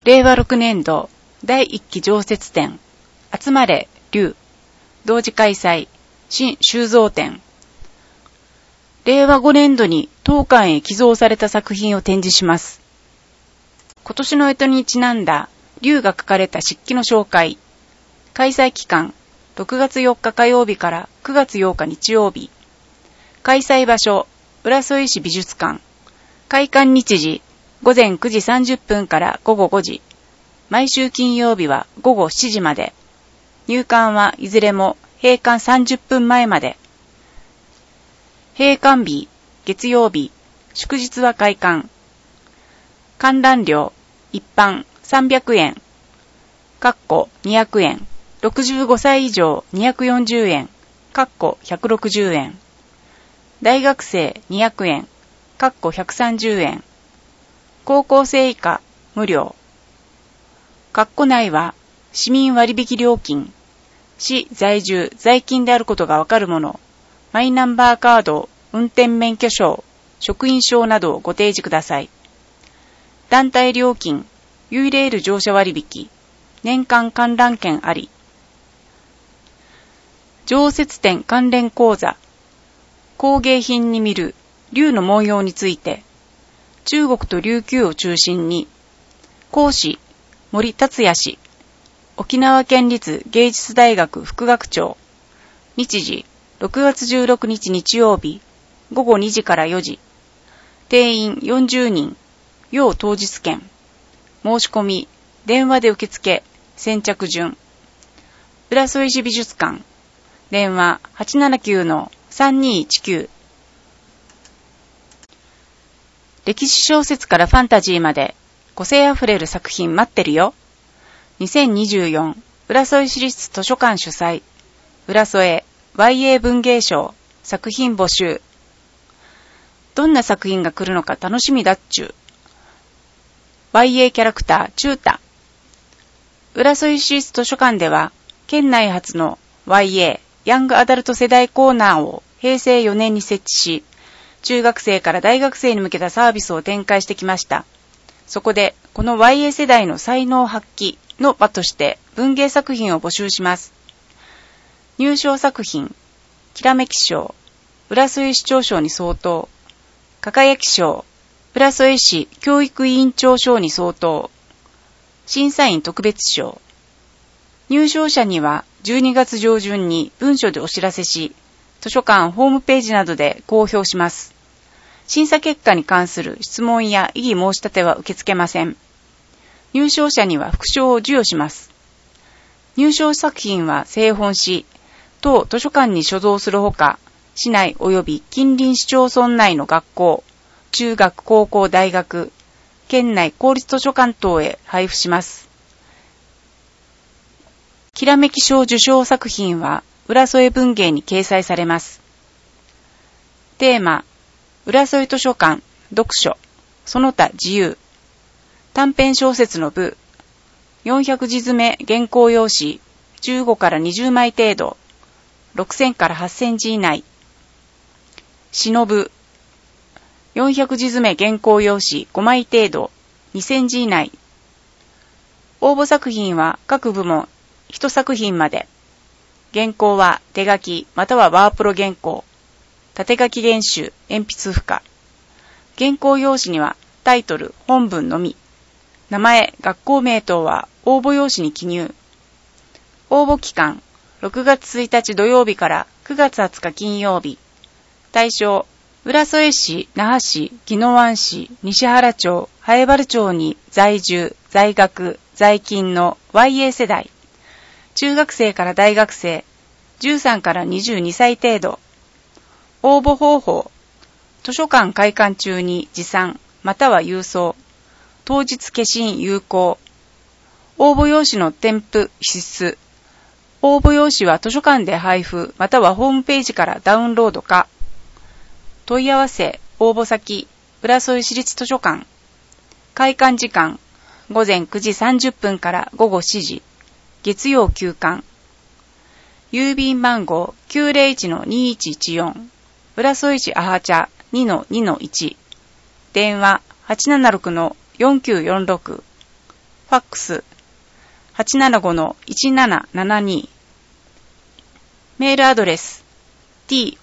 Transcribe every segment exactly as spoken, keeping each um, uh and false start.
れいわろくねんどだいいっき常設展集まれ龍同時開催新収蔵展。れいわごねんどに当館へ寄贈された作品を展示します。今年の干支にちなんだ龍が書かれた漆器の紹介。開催期間ろくがつよっか火曜日からくがつようか日曜日。開催場所浦添市美術館。開館日時ごぜんくじさんじゅっぷんからごごごじ。毎週金曜日はごごしちじまで。入館はいずれも閉館さんじゅっぷんまえまで。閉館日月曜日、祝日は開館。観覧料一般さんびゃくえん、かっこにひゃくえん、ろくじゅうごさい以上にひゃくよんじゅうえん、かっこひゃくろくじゅうえん。大学生にひゃくえん、かっこひゃくさんじゅうえん。高校生以下無料。括弧内は市民割引料金、市在住在勤であることがわかるもの、マイナンバーカード、運転免許証、職員証などをご提示ください。団体料金、ユイレール乗車割引、年間観覧券あり。常設展関連講座、工芸品に見る龍の文様について、中国と琉球を中心に、講師、森達也氏、沖縄県立芸術大学副学長、日時、ろくがつじゅうろくにち日曜日、ごごにじからよじ、定員よんじゅうにん、要当日券、申し込み、電話で受付、先着順、浦添市美術館、電話 はちななきゅうのさんにいちきゅう。歴史小説からファンタジーまで個性あふれる作品待ってるよ。にせんにじゅうよん浦添市立図書館主催浦添 ワイエー 文芸賞作品募集。どんな作品が来るのか楽しみだっちゅう。ワイエー キャラクターチュータ。浦添市立図書館では県内初の ワイエー ヤングアダルト世代コーナーをへいせいよねんに設置し、中学生から大学生に向けたサービスを展開してきました。そこで、この ワイエー 世代の才能発揮の場として文芸作品を募集します。入賞作品、きらめき賞、浦添市長賞に相当、輝き賞、浦添市教育委員長賞に相当、審査員特別賞。入賞者にはじゅうにがつ上旬に文書でお知らせし、図書館ホームページなどで公表します。審査結果に関する質問や異議申し立ては受け付けません。入賞者には副賞を授与します。入賞作品は製本し、当図書館に所蔵するほか、市内及び近隣市町村内の学校、中学、高校、大学、県内公立図書館等へ配布します。きらめき賞受賞作品は浦添文芸に掲載されます。テーマ、浦添図書館、読書、その他自由。短編小説の部、よんひゃくじづめ原稿用紙、じゅうごからにじゅうまい程度、ろくせんからはっせんじ以内。詩の部、よんひゃくじづめ原稿用紙ごまい程度、にせんじ以内。応募作品は各部門いち作品まで。原稿は手書きまたはワープロ原稿。縦書き原集、鉛筆付加。原稿用紙にはタイトル、本文のみ。名前、学校名等は応募用紙に記入。応募期間、ろくがつついたち土曜日からくがつはつか金曜日。対象、浦添市、那覇市、宜野湾市、西原町、南風原町に在住、在学、在勤の ワイエー 世代。中学生から大学生、じゅうさんからにじゅうにさい程度。応募方法、図書館開館中に持参または郵送、当日消印有効。応募用紙の添付必須。応募用紙は図書館で配布またはホームページからダウンロードか。問い合わせ、応募先、浦添市立図書館。開館時間、ごぜんくじさんじゅっぷんからごごしちじ。月曜休館。郵便番号 きゅうぜろいちのにいちいちよん。浦添市アハチャ にのにのいち。電話 はちななろくのよんきゅうよんろく。 ファックス はちななごのいちななななに、メールアドレス トソ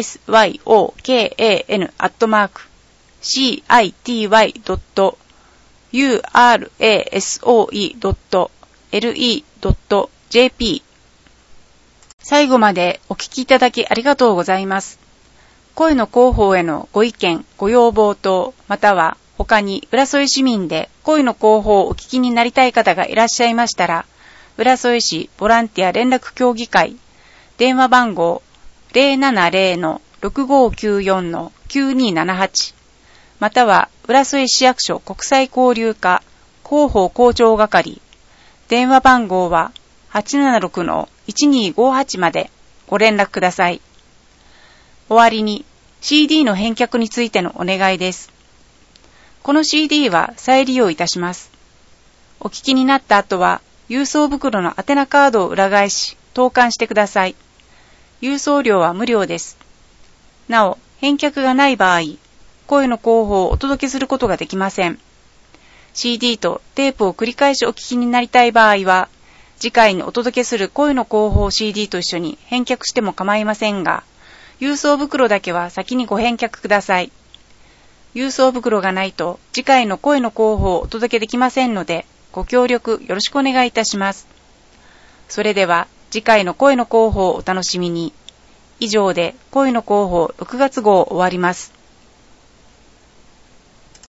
ヨカン アットマーク シーアイティーワイ ドット ユーアールエーエスオーイー ドット エルイー ドット ジェーピー。 最後までお聞きいただきありがとうございます。声の広報へのご意見、ご要望等、または他に浦添市民で声の広報をお聞きになりたい方がいらっしゃいましたら、浦添市ボランティア連絡協議会、電話番号 ゼロななゼロのろくごきゅうよんのきゅうにななはち、または浦添市役所国際交流課広報広聴係、電話番号ははちななろくのいちにごはちまでご連絡ください。終わりに シーディー の返却についてのお願いです。この シーディー は再利用いたします。お聞きになった後は郵送袋の宛名カードを裏返し投函してください。郵送料は無料です。なお、返却がない場合、声の広報をお届けすることができません。シーディー とテープを繰り返しお聞きになりたい場合は、次回にお届けする声の広報 シーディー と一緒に返却しても構いませんが、郵送袋だけは先にご返却ください。郵送袋がないと次回の声の広報をお届けできませんので、ご協力よろしくお願いいたします。それでは次回の声の広報をお楽しみに。以上で声の広報ろくがつ号終わります。